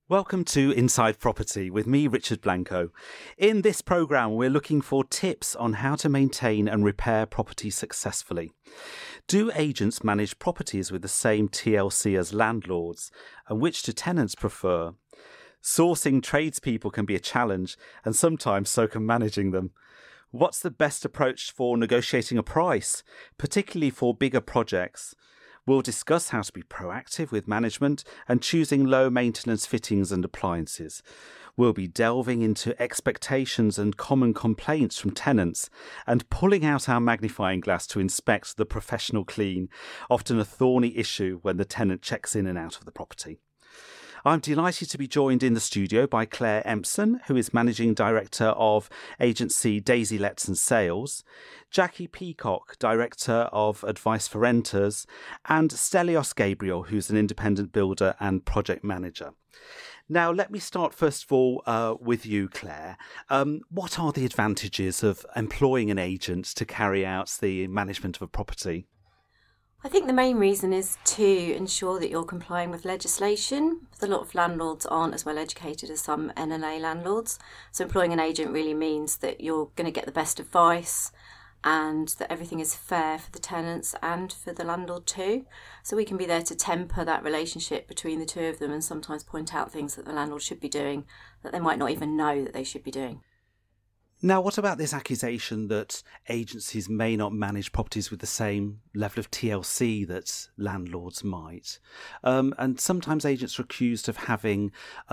Welcome to Inside Property with me, Richard Blanco. In this programme, we're looking for tips on how to maintain and repair property successfully. Do agents manage properties with the same TLC as landlords, and which do tenants prefer? Sourcing tradespeople can be a challenge, and sometimes so can managing them. What's the best approach for negotiating a price, particularly for bigger projects? We'll discuss how to be proactive with management and choosing low-maintenance fittings and appliances. We'll be delving into expectations and common complaints from tenants and pulling out our magnifying glass to inspect the professional clean, often a thorny issue when the tenant checks in and out of the property. I'm delighted to be joined in the studio by Claire Empson, who is Managing Director of agency Daisy Lets and Sales, Jackie Peacock, Director of Advice for Renters, and Stelios Gabriel, who's an independent builder and project manager. Now, let me start first of all with you, Claire. What are the advantages of employing an agent to carry out the management of a property? I think the main reason is to ensure that you're complying with legislation. A lot of landlords aren't as well educated as some NLA landlords. So employing an agent really means that you're going to get the best advice and that everything is fair for the tenants and for the landlord too. So we can be there to temper that relationship between the two of them and sometimes point out things that the landlord should be doing that they might not even know that they should be doing. Now, what about this accusation that agencies may not manage properties with the same level of TLC that landlords might? And sometimes agents are accused of having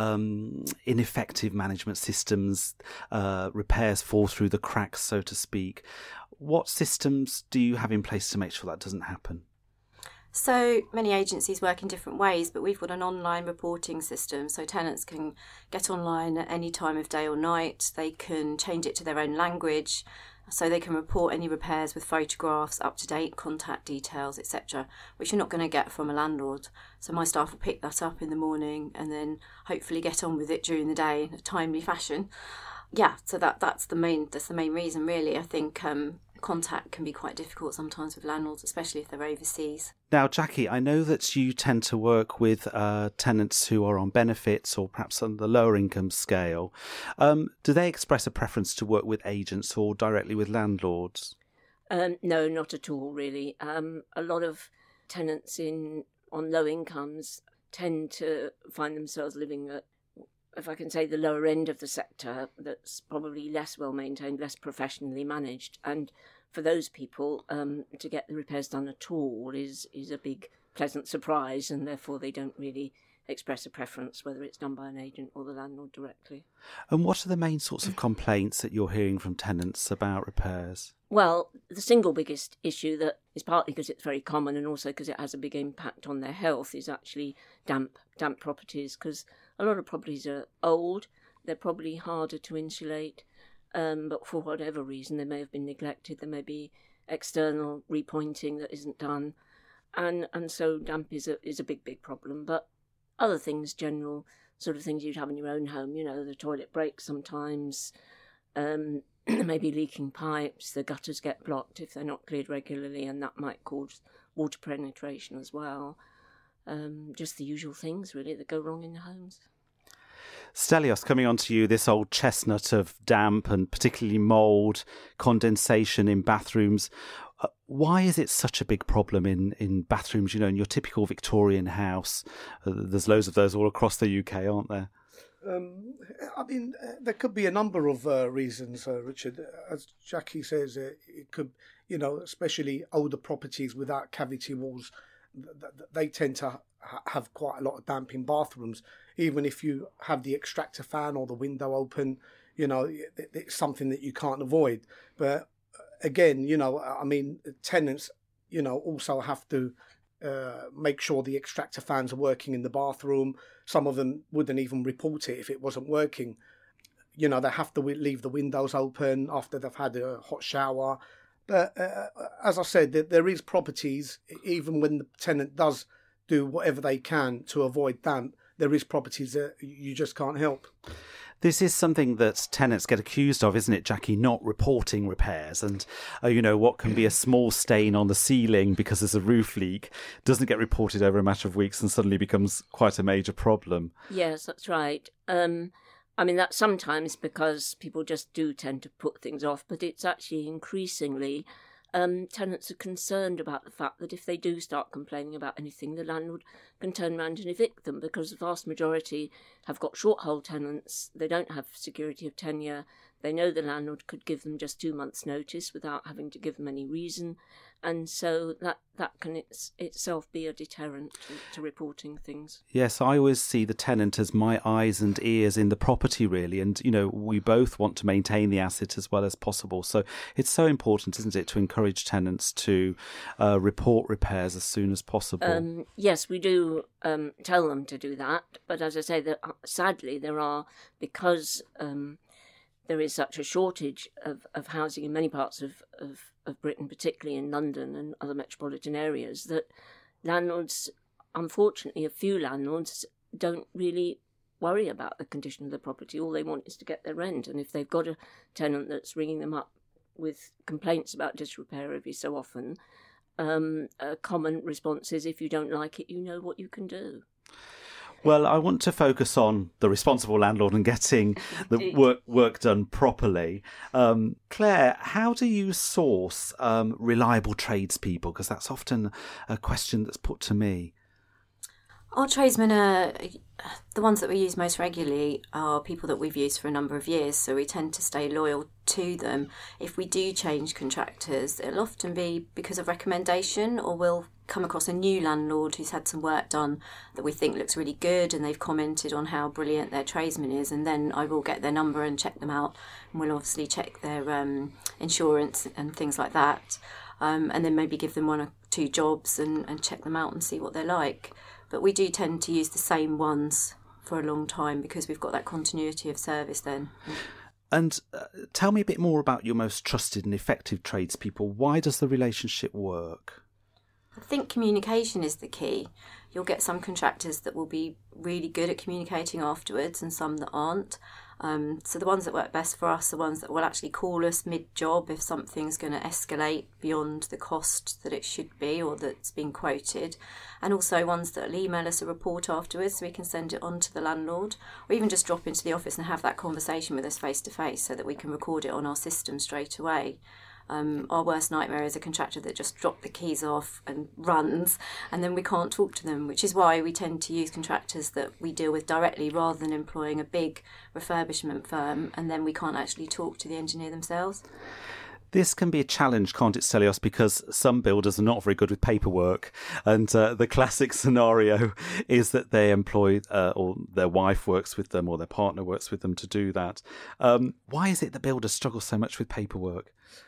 ineffective management systems, repairs fall through the cracks, so to speak. What systems do you have in place to make sure that doesn't happen? So many agencies work in different ways, but we've got an online reporting system. So tenants can get online at any time of day or night. They can change it to their own language. So they can report any repairs with photographs, up-to-date contact details, etc., which you're not going to get from a landlord. So my staff will pick that up in the morning and then hopefully get on with it during the day in a timely fashion. Yeah, so that's the main reason, really. I think contact can be quite difficult sometimes with landlords, especially if they're overseas. Now, Jackie, I know that you tend to work with tenants who are on benefits or perhaps on the lower income scale. Do they express a preference to work with agents or directly with landlords? No, not at all, really. A lot of tenants on low incomes tend to find themselves living at, if I can say, the lower end of the sector that's probably less well maintained, less professionally managed. And for those people, to get the repairs done at all is a big pleasant surprise, and therefore they don't really express a preference whether it's done by an agent or the landlord directly. And what are the main sorts of complaints that you're hearing from tenants about repairs? Well, the single biggest issue that is partly because it's very common and also because it has a big impact on their health is actually damp properties, because a lot of properties are old, they're probably harder to insulate, but for whatever reason they may have been neglected, there may be external repointing that isn't done, and so damp is a big problem. But other things, general sort of things you'd have in your own home, the toilet breaks sometimes, there may be leaking pipes, the gutters get blocked if they're not cleared regularly, and that might cause water penetration as well. Just the usual things, really, that go wrong in the homes. Stelios, coming on to you, this old chestnut of damp and particularly mould, condensation in bathrooms. Why is it such a big problem in bathrooms? In your typical Victorian house, there's loads of those all across the UK, aren't there? There could be a number of reasons, Richard. As Jackie says, it could, especially older properties without cavity walls, they tend to have quite a lot of damp in bathrooms. Even if you have the extractor fan or the window open, it's something that you can't avoid. But again, tenants, also have to make sure the extractor fans are working in the bathroom. Some of them wouldn't even report it if it wasn't working. They have to leave the windows open after they've had a hot shower. But as I said, there is properties, even when the tenant does do whatever they can to avoid damp, there is properties that you just can't help. This is something that tenants get accused of, isn't it, Jackie? Not reporting repairs. And, what can be a small stain on the ceiling because there's a roof leak doesn't get reported over a matter of weeks and suddenly becomes quite a major problem. Yes, that's right. That's sometimes because people just do tend to put things off, but it's actually increasingly tenants are concerned about the fact that if they do start complaining about anything, the landlord can turn around and evict them, because the vast majority have got short hold tenants. They don't have security of tenure. They know the landlord could give them just 2 months' notice without having to give them any reason. And so that can itself be a deterrent to reporting things. Yes, I always see the tenant as my eyes and ears in the property, really. And, we both want to maintain the asset as well as possible. So it's so important, isn't it, to encourage tenants to report repairs as soon as possible? Yes, we do tell them to do that. But as I say, sadly, there are, because there is such a shortage of housing in many parts of Britain, particularly in London and other metropolitan areas, that landlords, unfortunately, a few landlords don't really worry about the condition of the property. All they want is to get their rent. And if they've got a tenant that's ringing them up with complaints about disrepair every so often, a common response is, if you don't like it, you know what you can do. Well, I want to focus on the responsible landlord and getting the work done properly. Claire, how do you source reliable tradespeople? Because that's often a question that's put to me. Our tradesmen are the ones that we use most regularly are people that we've used for a number of years, so we tend to stay loyal to them. If we do change contractors, it'll often be because of recommendation, or we'll come across a new landlord who's had some work done that we think looks really good, and they've commented on how brilliant their tradesman is, and then I will get their number and check them out, and we'll obviously check their insurance and things like that, and then maybe give them 1 or 2 jobs and check them out and see what they're like. But we do tend to use the same ones for a long time because we've got that continuity of service then. And tell me a bit more about your most trusted and effective tradespeople. Why does the relationship work? I think communication is the key. You'll get some contractors that will be really good at communicating afterwards and some that aren't. So the ones that work best for us are ones that will actually call us mid-job if something's going to escalate beyond the cost that it should be or that's been quoted. And also ones that will email us a report afterwards so we can send it on to the landlord, or even just drop into the office and have that conversation with us face-to-face so that we can record it on our system straight away. Our worst nightmare is a contractor that just drops the keys off and runs, and then we can't talk to them, which is why we tend to use contractors that we deal with directly rather than employing a big refurbishment firm, and then we can't actually talk to the engineer themselves. This can be a challenge, can't it, Stelios, because some builders are not very good with paperwork. And the classic scenario is that they employ, or their wife works with them, or their partner works with them to do that. Why is it that builders struggle so much with paperwork?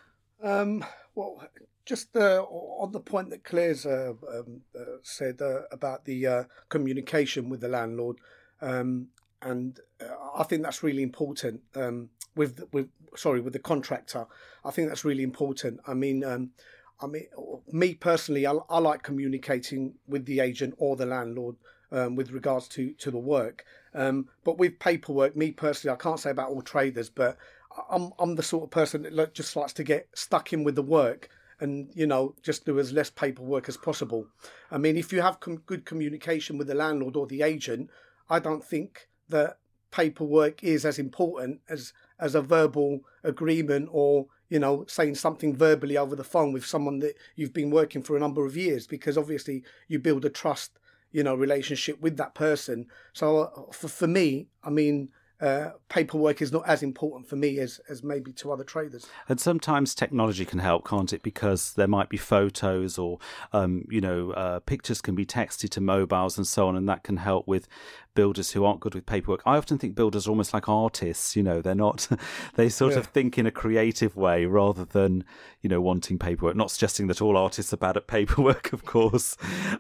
Well, just on the point that Claire's said about the communication with the landlord, and I think that's really important. With the contractor, I think that's really important. I mean, me personally, I like communicating with the agent or the landlord with regards to the work. But with paperwork, me personally, I can't say about all traders, but I'm the sort of person that just likes to get stuck in with the work and, just do as less paperwork as possible. I mean, if you have good communication with the landlord or the agent, I don't think that paperwork is as important as a verbal agreement or, saying something verbally over the phone with someone that you've been working for a number of years, because obviously you build a trust, relationship with that person. So for me, I mean, paperwork is not as important for me as maybe to other traders. And sometimes technology can help, can't it? Because there might be photos or, pictures can be texted to mobiles and so on, and that can help with builders who aren't good with paperwork. I often think builders are almost like artists, they're not, they sort of think in a creative way rather than, wanting paperwork. Not suggesting that all artists are bad at paperwork, of course.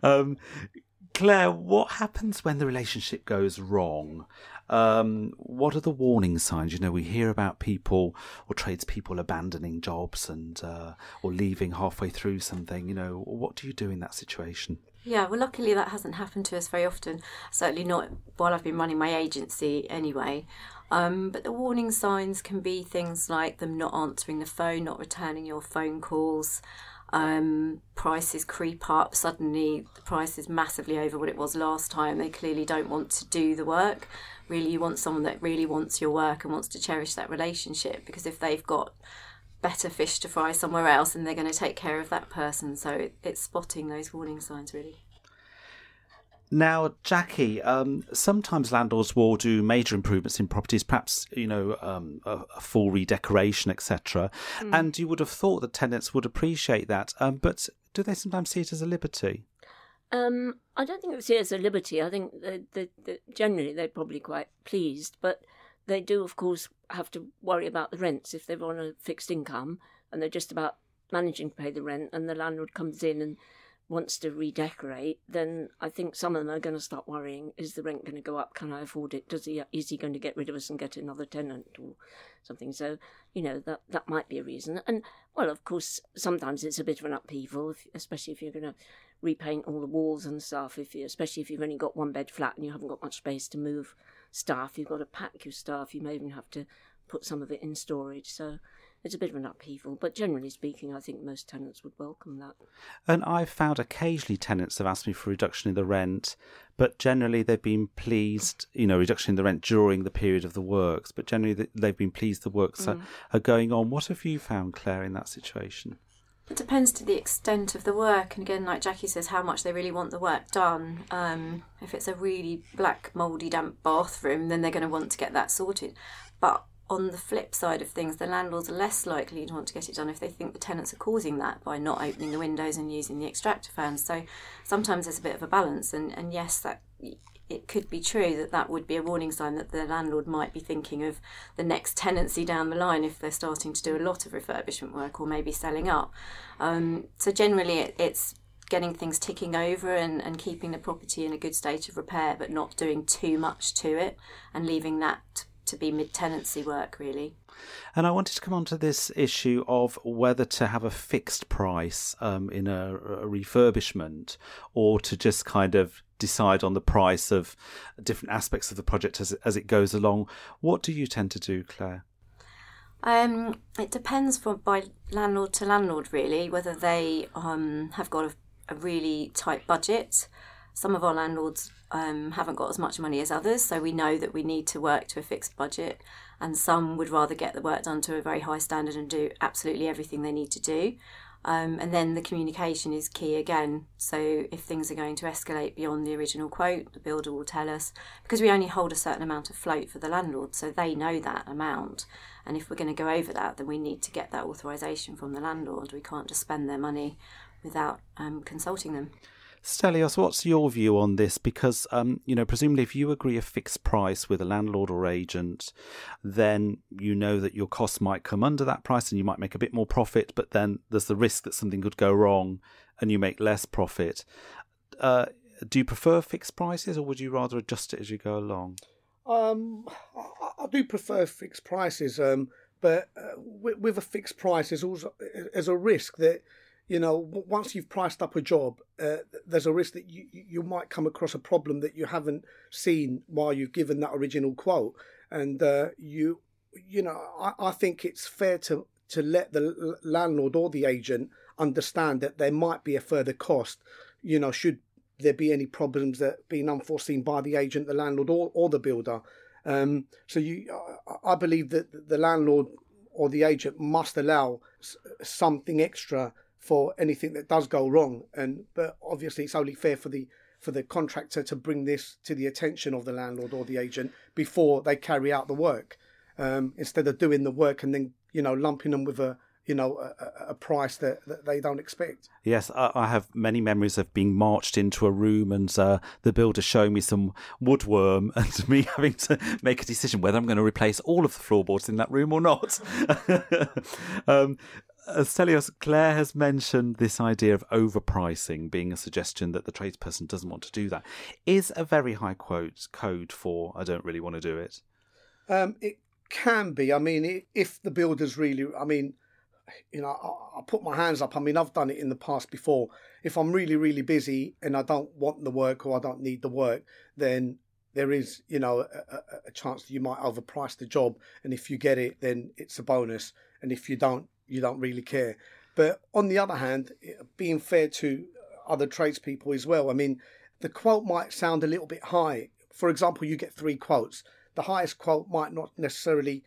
Claire, what happens when the relationship goes wrong? What are the warning signs? We hear about people or tradespeople abandoning jobs and or leaving halfway through something. What do you do in that situation? Yeah, well, luckily that hasn't happened to us very often. Certainly not while I've been running my agency anyway. But the warning signs can be things like them not answering the phone, not returning your phone calls, prices creep up. Suddenly the price is massively over what it was last time. They clearly don't want to do the work. Really, you want someone that really wants your work and wants to cherish that relationship, because if they've got better fish to fry somewhere else, and they're going to take care of that person. So it's spotting those warning signs, really. Now, Jackie, sometimes landlords will do major improvements in properties, perhaps, a full redecoration, etc. And you would have thought that tenants would appreciate that. But do they sometimes see it as a liberty? I don't think they see it as a liberty. I think that generally they're probably quite pleased, but they do, of course, have to worry about the rents if they're on a fixed income and they're just about managing to pay the rent, and the landlord comes in and wants to redecorate. Then I think some of them are going to start worrying: is the rent going to go up? Can I afford it? Is he going to get rid of us and get another tenant or something? So that might be a reason. And well, of course, sometimes it's a bit of an upheaval, especially if you're going to repaint all the walls and stuff. Especially if you've only got one bed flat and you haven't got much space to move stuff, you've got to pack your stuff. You may even have to put some of it in storage. So it's a bit of an upheaval, but generally speaking, I think most tenants would welcome that. And I've found occasionally tenants have asked me for a reduction in the rent, but generally they've been pleased, reduction in the rent during the period of the works, but generally they've been pleased the works are going on. What have you found, Claire, in that situation? It depends to the extent of the work, and again, like Jackie says, how much they really want the work done. If it's a really black, mouldy, damp bathroom, then they're going to want to get that sorted. But on the flip side of things, the landlords are less likely to want to get it done if they think the tenants are causing that by not opening the windows and using the extractor fans. So sometimes there's a bit of a balance, and yes, that it could be true that would be a warning sign that the landlord might be thinking of the next tenancy down the line if they're starting to do a lot of refurbishment work or maybe selling up. So generally it's getting things ticking over and keeping the property in a good state of repair, but not doing too much to it and leaving that to be mid-tenancy work, really. And I wanted to come on to this issue of whether to have a fixed price in a refurbishment, or to just kind of decide on the price of different aspects of the project as it goes along. What do you tend to do, Claire? It depends by landlord to landlord, really, whether they have got a really tight budget. Some of our landlords haven't got as much money as others, so we know that we need to work to a fixed budget, and some would rather get the work done to a very high standard and do absolutely everything they need to do. And then the communication is key again. So if things are going to escalate beyond the original quote, the builder will tell us, because we only hold a certain amount of float for the landlord, so they know that amount. And if we're going to go over that, then we need to get that authorisation from the landlord. We can't just spend their money without consulting them. Stelios, what's your view on this? Because, presumably if you agree a fixed price with a landlord or agent, then you know that your costs might come under that price and you might make a bit more profit, but then there's the risk that something could go wrong and you make less profit. Do you prefer fixed prices, or would you rather adjust it as you go along? I do prefer fixed prices, but with a fixed price, there's a risk that, once you've priced up a job, there's a risk that you might come across a problem that you haven't seen while you've given that original quote. And I think it's fair to let the landlord or the agent understand that there might be a further cost, should there be any problems that being unforeseen by the agent, the landlord or the builder. I believe that the landlord or the agent must allow something extra for anything that does go wrong, but obviously it's only fair for the contractor to bring this to the attention of the landlord or the agent before they carry out the work, instead of doing the work and then lumping them with a price that they don't expect. Yes, I have many memories of being marched into a room and the builder showing me some woodworm and me having to make a decision whether I'm going to replace all of the floorboards in that room or not. Stelios, Claire has mentioned this idea of overpricing being a suggestion that the tradesperson doesn't want to do that. Is a very high code for I don't really want to do it? It can be. I mean, if the builder's really, I put my hands up. I mean, I've done it in the past before. If I'm really, really busy and I don't want the work or I don't need the work, then there is, a chance that you might overprice the job. And if you get it, then it's a bonus. And if you don't really care. But on the other hand, being fair to other tradespeople as well, I mean, the quote might sound a little bit high. For example, you get 3 quotes. The highest quote might not necessarily,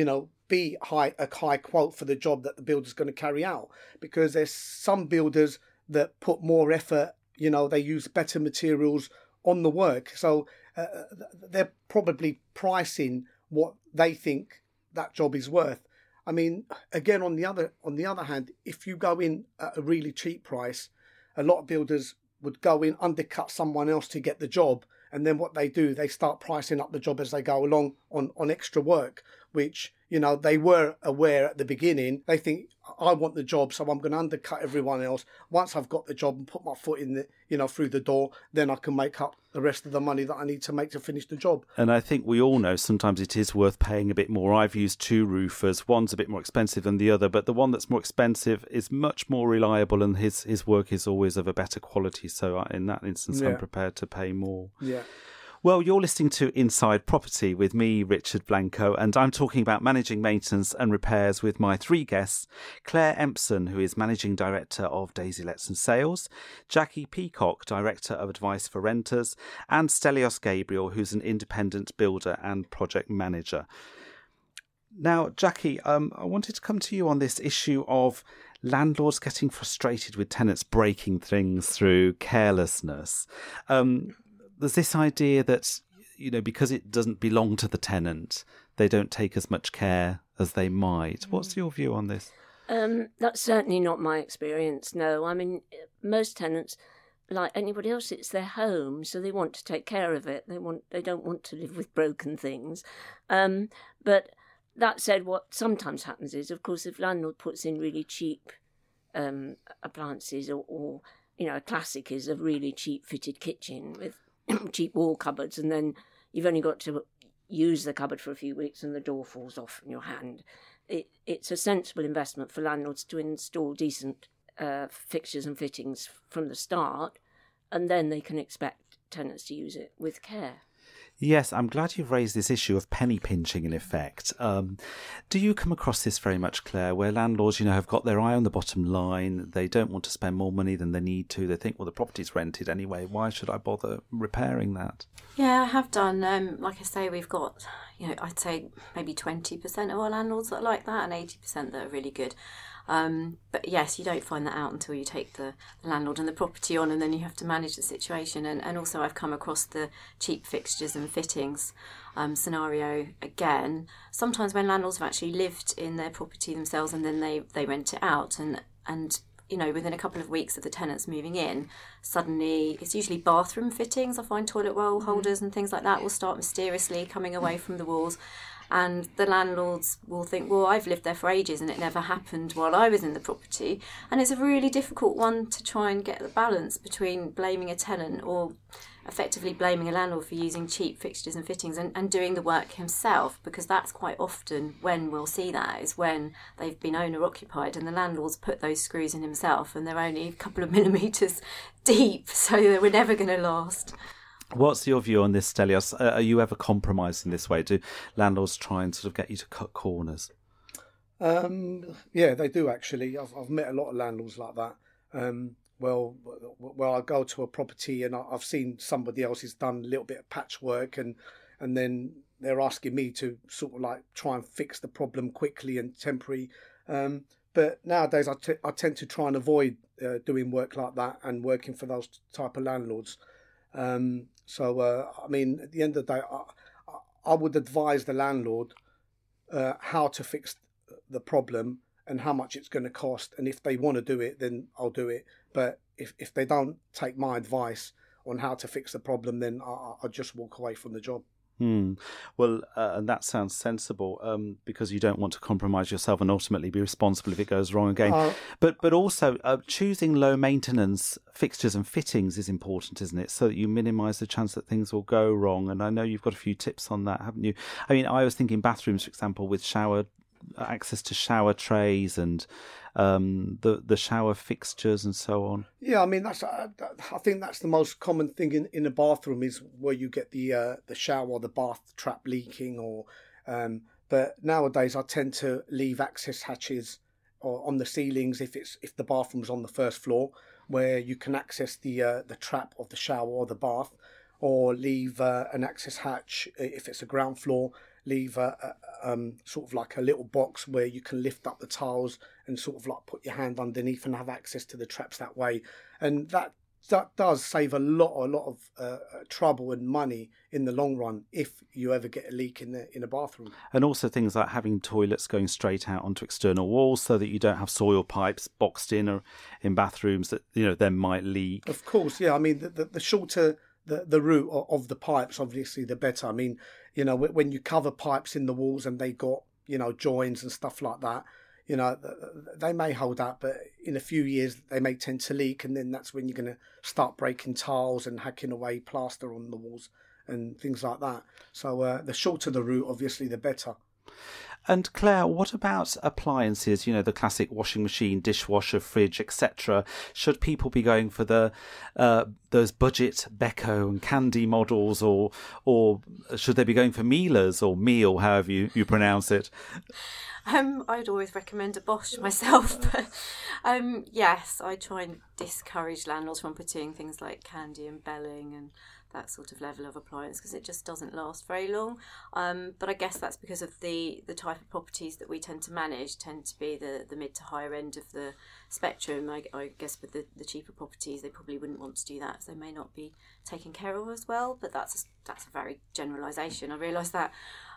be a high quote for the job that the builder's going to carry out, because there's some builders that put more effort, they use better materials on the work. So they're probably pricing what they think that job is worth. I mean, again, on the other hand, if you go in at a really cheap price, a lot of builders would go in, undercut someone else to get the job. And then what they do, they start pricing up the job as they go along on extra work, which, they were aware at the beginning. They think, I want the job, so I'm going to undercut everyone else. Once I've got the job and put my foot in through the door, then I can make up the rest of the money that I need to make to finish the job. And I think we all know sometimes it is worth paying a bit more. I've used 2 roofers. One's a bit more expensive than the other, but the one that's more expensive is much more reliable, and his work is always of a better quality. So in that instance, I'm prepared to pay more. Yeah. Well, you're listening to Inside Property with me, Richard Blanco, and I'm talking about managing maintenance and repairs with my 3 guests: Claire Empson, who is Managing Director of Daisy Lets and Sales, Jackie Peacock, Director of Advice for Renters, and Stelios Gabriel, who's an independent builder and project manager. Now, Jackie, I wanted to come to you on this issue of landlords getting frustrated with tenants breaking things through carelessness. There's this idea that, because it doesn't belong to the tenant, they don't take as much care as they might. What's your view on this? That's certainly not my experience, no. I mean, most tenants, like anybody else, it's their home, so they want to take care of it. They don't want to live with broken things. But that said, what sometimes happens is, of course, if landlord puts in really cheap appliances or a classic is a really cheap fitted kitchen with cheap wall cupboards, and then you've only got to use the cupboard for a few weeks and the door falls off in your hand. It's a sensible investment for landlords to install decent fixtures and fittings from the start, and then they can expect tenants to use it with care. Yes, I'm glad you've raised this issue of penny pinching in effect. Do you come across this very much, Claire, where landlords, have got their eye on the bottom line? They don't want to spend more money than they need to. They think, well, the property's rented anyway. Why should I bother repairing that? Yeah, I have done. Like I say, we've got, I'd say maybe 20% of our landlords that are like that and 80% that are really good. But yes, you don't find that out until you take the landlord and the property on, and then you have to manage the situation. And also I've come across the cheap fixtures and fittings scenario again. Sometimes when landlords have actually lived in their property themselves and then they rent it out, and within a couple of weeks of the tenants moving in, suddenly it's usually bathroom fittings. I find toilet roll holders and things like that will start mysteriously coming away from the walls. And the landlords will think, well, I've lived there for ages and it never happened while I was in the property. And it's a really difficult one to try and get the balance between blaming a tenant or effectively blaming a landlord for using cheap fixtures and fittings and doing the work himself, because that's quite often when we'll see that is when they've been owner occupied and the landlord's put those screws in himself and they're only a couple of millimetres deep, so they were never going to last. What's your view on this, Stelios? Are you ever compromised in this way? Do landlords try and sort of get you to cut corners? Yeah, they do actually. I've met a lot of landlords like that. Well, I go to a property and I've seen somebody else has done a little bit of patchwork, and then they're asking me to sort of like try and fix the problem quickly and temporary. But nowadays I tend to try and avoid doing work like that and working for those type of landlords. I mean, at the end of the day, I would advise the landlord how to fix the problem and how much it's going to cost. And if they want to do it, then I'll do it. But if they don't take my advice on how to fix the problem, then I'll just walk away from the job. Well, and that sounds sensible because you don't want to compromise yourself and ultimately be responsible if it goes wrong again. But also choosing low maintenance fixtures and fittings is important, isn't it? So that you minimise the chance that things will go wrong. And I know you've got a few tips on that, haven't you? I mean, I was thinking bathrooms, for example, with shower access to shower trays and the shower fixtures and so on? Yeah, I mean I think that's the most common thing in a bathroom is where you get the shower or the bath trap leaking, or but nowadays I tend to leave access hatches on the ceilings if the bathroom's on the first floor, where you can access the trap of the shower or the bath, or leave an access hatch if it's a ground floor. Leave sort of like a little box where you can lift up the tiles and sort of like put your hand underneath and have access to the traps that way. And that does save a lot of trouble and money in the long run if you ever get a leak in a bathroom. And also things like having toilets going straight out onto external walls so that you don't have soil pipes boxed in or in bathrooms that then might leak. Of course, yeah. I mean the shorter the route of the pipes, obviously the better. I mean, when you cover pipes in the walls and they got joins and stuff like that, they may hold up, but in a few years they may tend to leak, and then that's when you're going to start breaking tiles and hacking away plaster on the walls and things like that. So the shorter the route, obviously the better. And Claire, what about appliances? The classic washing machine, dishwasher, fridge, etc. Should people be going for those budget Beko and Candy models, or should they be going for Miele's or Miele, however you pronounce it? I'd always recommend a Bosch myself, but yes, I try and discourage landlords from putting things like Candy and Belling and that sort of level of appliance, because it just doesn't last very long. But I guess that's because of the type of properties that we tend to manage tend to be the mid to higher end of the spectrum. I guess with the cheaper properties, they probably wouldn't want to do that, so they may not be taken care of as well. But that's a very generalisation. I realise that.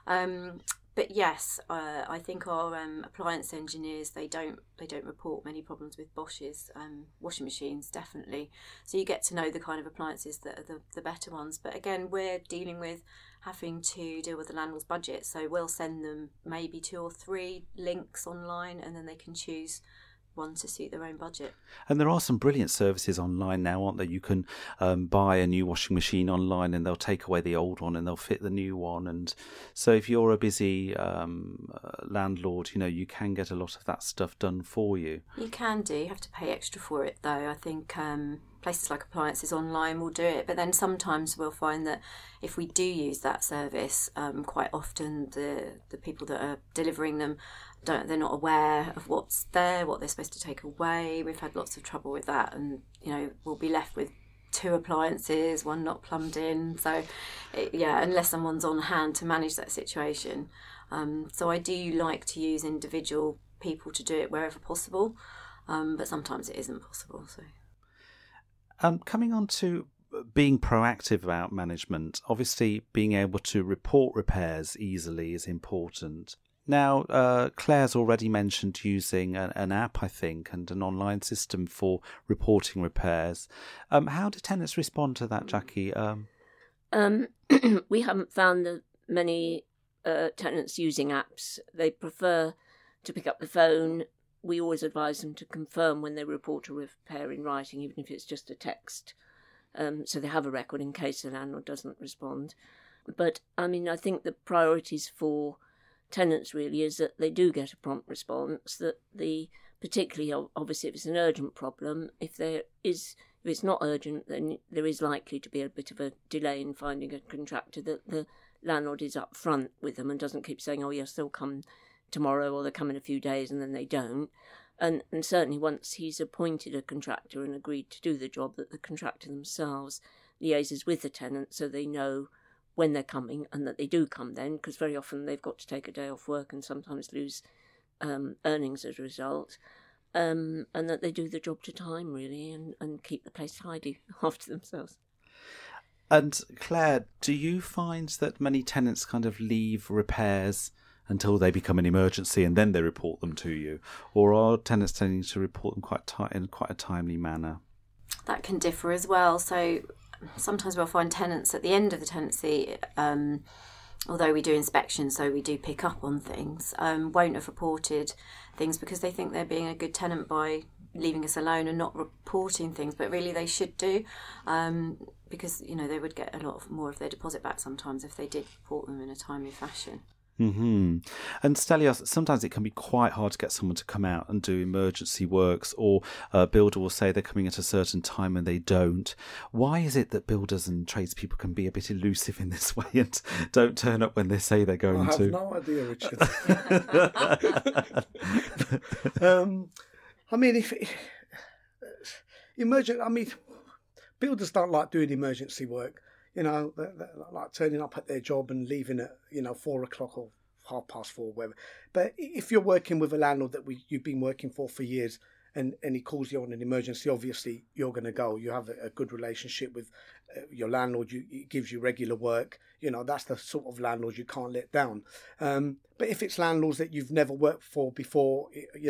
But yes, I think our appliance engineers, they don't report many problems with Bosch's washing machines, definitely. So you get to know the kind of appliances that are the better ones. But again, we're dealing with having to deal with the landlord's budget, so we'll send them maybe 2 or 3 links online, and then they can choose one to suit their own budget. And there are some brilliant services online now, aren't there? You can buy a new washing machine online and they'll take away the old one and they'll fit the new one. And so if you're a busy landlord, you can get a lot of that stuff done for you. You can do. You have to pay extra for it, though. I think places like Appliances Online will do it, but then sometimes we'll find that if we do use that service, quite often the people that are delivering them they're not aware of what's there, what they're supposed to take away. We've had lots of trouble with that, and we'll be left with 2 appliances, one not plumbed in. So unless someone's on hand to manage that situation. So I do like to use individual people to do it wherever possible, but sometimes it isn't possible. So coming on to being proactive about management, obviously being able to report repairs easily is important. Now, Claire's already mentioned using an app, I think, and an online system for reporting repairs. How do tenants respond to that, Jackie? We haven't found that many tenants using apps. They prefer to pick up the phone. We always advise them to confirm when they report a repair in writing, even if it's just a text, so they have a record in case the landlord doesn't respond. But, I think the priorities for tenants really is that they do get a prompt response, that particularly obviously if it's an urgent problem, if it's not urgent, then there is likely to be a bit of a delay in finding a contractor, that the landlord is up front with them and doesn't keep saying, oh yes, they'll come tomorrow or they'll come in a few days, and then they don't. And certainly once he's appointed a contractor and agreed to do the job, that the contractor themselves liaises with the tenant so they know when they're coming, and that they do come then, because very often they've got to take a day off work and sometimes lose earnings as a result, and that they do the job to time, really, and keep the place tidy after themselves. And Claire, do you find that many tenants kind of leave repairs until they become an emergency and then they report them to you? Or are tenants tending to report them in quite a timely manner? That can differ as well. So sometimes we'll find tenants at the end of the tenancy, although we do inspections, so we do pick up on things, won't have reported things because they think they're being a good tenant by leaving us alone and not reporting things, but really they should do, because they would get a lot more of their deposit back sometimes if they did report them in a timely fashion. Mm-hmm. And Stelios, sometimes it can be quite hard to get someone to come out and do emergency works, or a builder will say they're coming at a certain time and they don't. Why is it that builders and tradespeople can be a bit elusive in this way and don't turn up when they say they're going to? I have no idea, Richard. I mean, builders don't like doing emergency work. They're like turning up at their job and leaving at 4 o'clock or 4:30, whatever. But if you're working with a landlord that you've been working for years, and he calls you on an emergency, obviously you're going to go. You have a good relationship with your landlord. He gives you regular work. That's the sort of landlord you can't let down. But if it's landlords that you've never worked for before,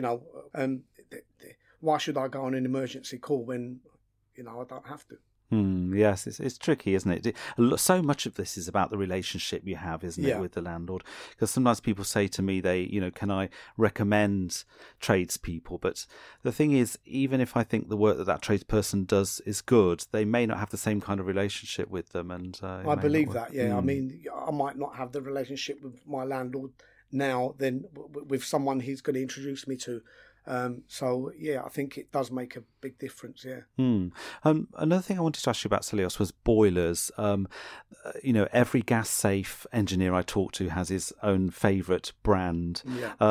why should I go on an emergency call when I don't have to? Yes, it's tricky, isn't it? So much of this is about the relationship you have, isn't it, with the landlord? Because sometimes people say to me, can I recommend tradespeople? But the thing is, even if I think the work that tradesperson does is good, they may not have the same kind of relationship with them. And I believe that, yeah. I mean, I might not have the relationship with my landlord now than with someone he's going to introduce me to. So I think it does make a big difference. Another thing I wanted to ask you about, Stelios, was boilers. Every gas safe engineer I talk to has his own favourite brand.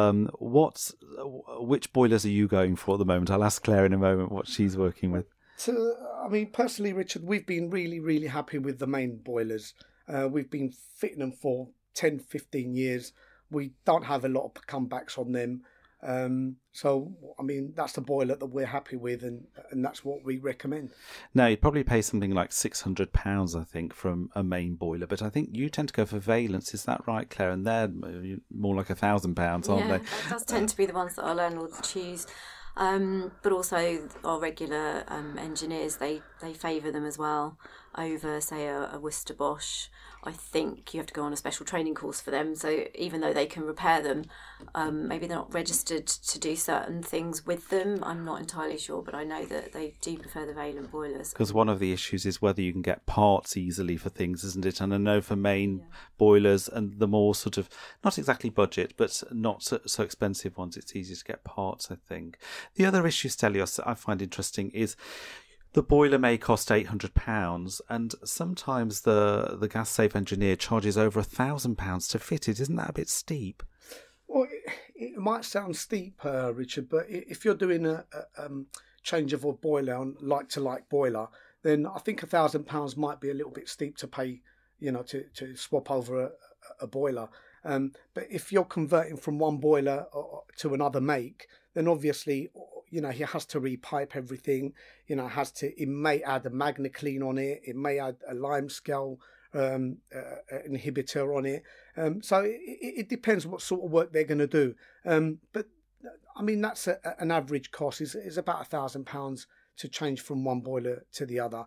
Which boilers are you going for at the moment? I'll ask Claire in a moment what she's working with. So, personally, Richard, we've been really, really happy with the main boilers. We've been fitting them for 10, 15 years. We don't have a lot of comebacks on them. That's the boiler that we're happy with, and that's what we recommend. Now, you'd probably pay something like £600, I think, from a main boiler, but I think you tend to go for Valence. Is that right, Claire? And they're more like £1,000, aren't they? Yeah, that does tend to be the ones that our landlords choose. But also our regular engineers, they favour them as well over, say, a Worcester Bosch. I think you have to go on a special training course for them. So even though they can repair them, maybe they're not registered to do certain things with them. I'm not entirely sure, but I know that they do prefer the Valent boilers. Because one of the issues is whether you can get parts easily for things, isn't it? And I know for main boilers and the more sort of, not exactly budget, but not so expensive ones, it's easier to get parts, I think. The other issue, Stelios, that I find interesting is the boiler may cost £800, and sometimes the gas safe engineer charges over £1,000 to fit it. Isn't that a bit steep? Well, it might sound steep, Richard, but if you're doing a change of a boiler on like-to-like boiler, then I think £1,000 might be a little bit steep to pay, to swap over a boiler. But if you're converting from one boiler to another make, then obviously, he has to repipe everything. It may add a MagnaClean on it. It may add a limescale inhibitor on it. So it depends what sort of work they're going to do. But that's an average cost is about £1,000 to change from one boiler to the other.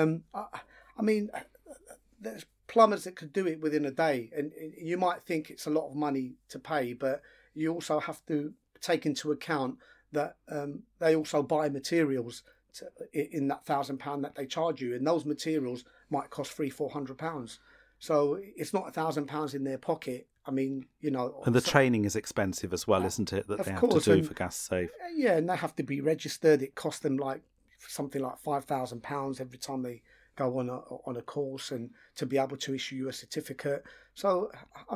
There's plumbers that could do it within a day, and you might think it's a lot of money to pay, but you also have to take into account that they also buy materials in that £1,000 that they charge you, and those materials might cost £300-400. So it's not £1,000 in their pocket. And the training is expensive as well, isn't it? That they have to do for gas safe. Yeah, and they have to be registered. It costs them something like £5,000 every time they go on a course, and to be able to issue you a certificate. So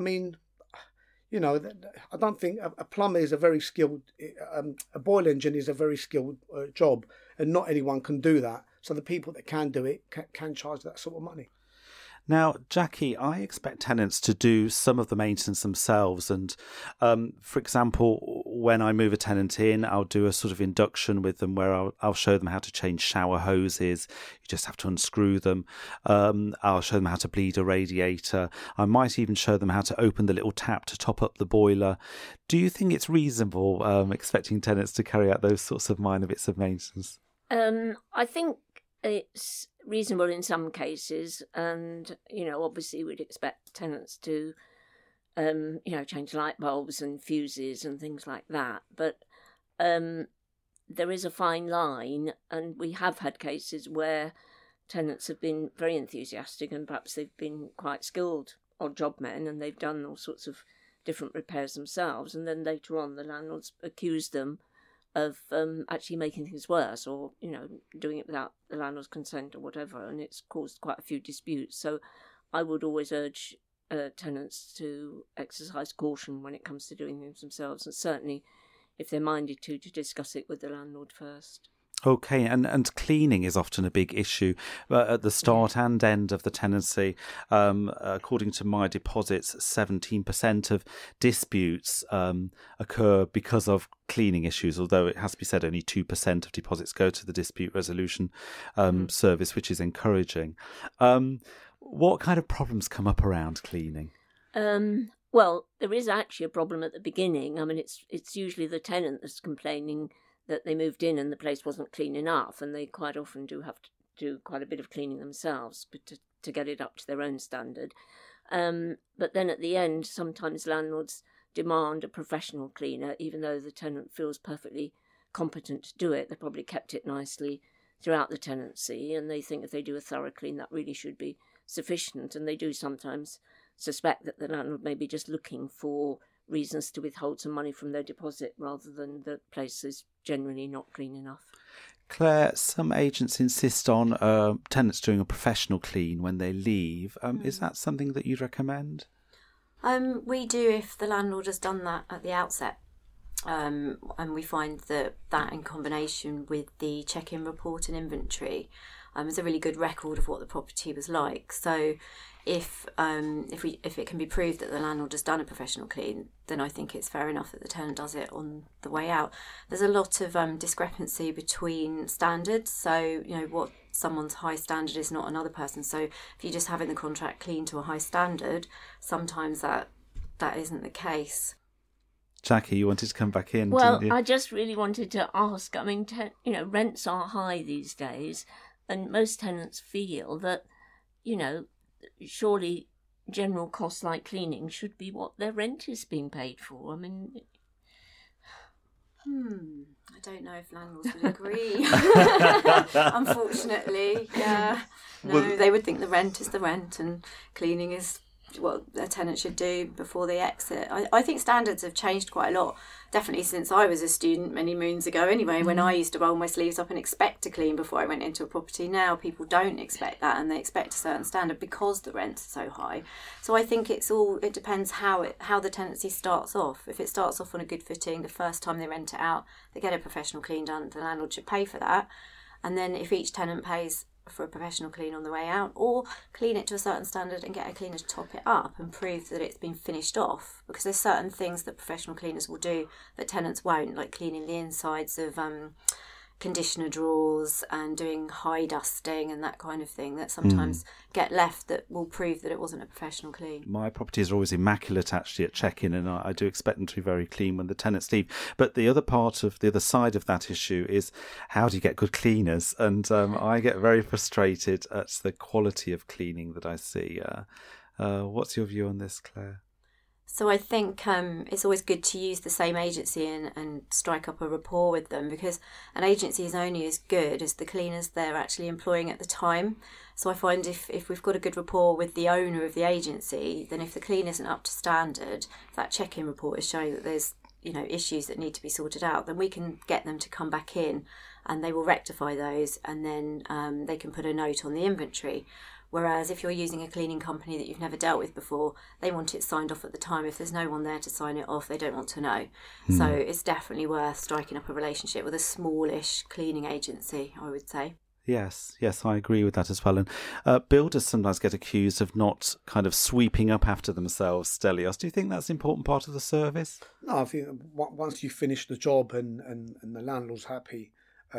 I don't think a plumber is a very skilled, a boiler engineer is a very skilled job, and not anyone can do that. So the people that can do it can charge that sort of money. Now, Jackie, I expect tenants to do some of the maintenance themselves. And for example, when I move a tenant in, I'll do a sort of induction with them where I'll show them how to change shower hoses. You just have to unscrew them. I'll show them how to bleed a radiator. I might even show them how to open the little tap to top up the boiler. Do you think it's reasonable expecting tenants to carry out those sorts of minor bits of maintenance? I think it's reasonable in some cases, and obviously we'd expect tenants to change light bulbs and fuses and things like that, but there is a fine line, and we have had cases where tenants have been very enthusiastic and perhaps they've been quite skilled odd job men, and they've done all sorts of different repairs themselves, and then later on the landlords accuse them of actually making things worse, or doing it without the landlord's consent or whatever, and it's caused quite a few disputes. So I would always urge tenants to exercise caution when it comes to doing things themselves, and certainly if they're minded to discuss it with the landlord first. Okay, and cleaning is often a big issue at the start and end of the tenancy. According to My Deposits, 17% of disputes occur because of cleaning issues, although it has to be said only 2% of deposits go to the dispute resolution service, which is encouraging. What kind of problems come up around cleaning? Well, there is actually a problem at the beginning. I mean, it's usually the tenant that's complaining that they moved in and the place wasn't clean enough, and they quite often do have to do quite a bit of cleaning themselves to get it up to their own standard. But then at the end, sometimes landlords demand a professional cleaner, even though the tenant feels perfectly competent to do it. They probably kept it nicely throughout the tenancy, and they think if they do a thorough clean, that really should be sufficient. And they do sometimes suspect that the landlord may be just looking for reasons to withhold some money from their deposit rather than the place is generally not clean enough. Claire, some agents insist on tenants doing a professional clean when they leave. Is that something that you'd recommend? We do if the landlord has done that at the outset. And we find that in combination with the check-in report and inventory is a really good record of what the property was like. So if it can be proved that the landlord has done a professional clean, then I think it's fair enough that the tenant does it on the way out. There's a lot of discrepancy between standards. So, what someone's high standard is not another person. So if you just having the contract clean to a high standard, sometimes that isn't the case. Jackie, you wanted to come back in, well, didn't you? I just really wanted to ask, I mean, rents are high these days, and most tenants feel that, surely general costs like cleaning should be what their rent is being paid for. I mean... I don't know if landlords would agree. Unfortunately, yeah. No, they would think the rent is the rent and cleaning is what a tenant should do before they exit. I think standards have changed quite a lot, definitely since I was a student many moons ago anyway, when I used to roll my sleeves up and expect to clean before I went into a property. Now people don't expect that, and they expect a certain standard because the rents are so high. So I think it depends how the tenancy starts off. If it starts off on a good footing, the first time they rent it out, they get a professional clean done, the landlord should pay for that. And then if each tenant pays for a professional clean on the way out, or clean it to a certain standard and get a cleaner to top it up and prove that it's been finished off, because there's certain things that professional cleaners will do that tenants won't, like cleaning the insides of conditioner drawers and doing high dusting and that kind of thing that sometimes get left that will prove that it wasn't a professional clean. My properties are always immaculate actually at check-in, and I do expect them to be very clean when the tenants leave. But the other side of that issue is, how do you get good cleaners? And I get very frustrated at the quality of cleaning that I see. What's your view on this, Claire? So I think it's always good to use the same agency and strike up a rapport with them, because an agency is only as good as the cleaners they're actually employing at the time. So I find if we've got a good rapport with the owner of the agency, then if the clean isn't up to standard, if that check-in report is showing that there's issues that need to be sorted out, then we can get them to come back in and they will rectify those, and then they can put a note on the inventory. Whereas if you're using a cleaning company that you've never dealt with before, they want it signed off at the time. If there's no one there to sign it off, they don't want to know. So it's definitely worth striking up a relationship with a smallish cleaning agency, I would say. Yes, I agree with that as well. And builders sometimes get accused of not kind of sweeping up after themselves, Stelios. Do you think that's an important part of the service? No, I think once you finish the job and the landlord's happy,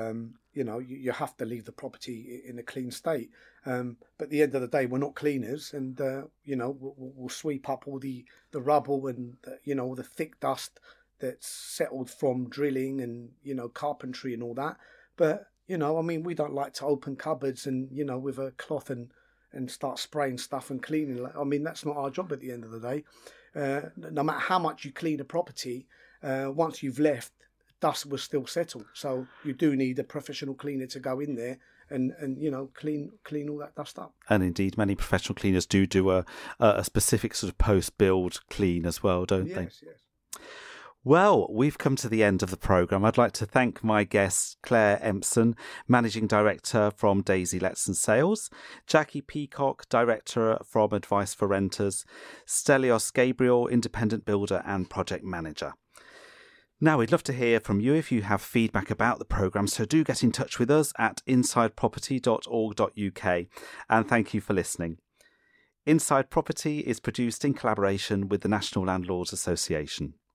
you have to leave the property in a clean state. But at the end of the day, we're not cleaners, and we'll sweep up all the rubble and all the thick dust that's settled from drilling and carpentry and all that. But we don't like to open cupboards and with a cloth and start spraying stuff and cleaning. That's not our job at the end of the day. No matter how much you clean a property, once you've left, dust will still settle. So you do need a professional cleaner to go in there and clean all that dust up. And indeed, many professional cleaners do a specific sort of post-build clean as well, don't they? Yes. Well, we've come to the end of the programme. I'd like to thank my guests, Claire Empson, Managing Director from Daisy Lets and Sales, Jackie Peacock, Director from Advice for Renters, Stelios Gabriel, Independent Builder and Project Manager. Now, we'd love to hear from you if you have feedback about the programme, so do get in touch with us at insideproperty.org.uk, and thank you for listening. Inside Property is produced in collaboration with the National Landlords Association.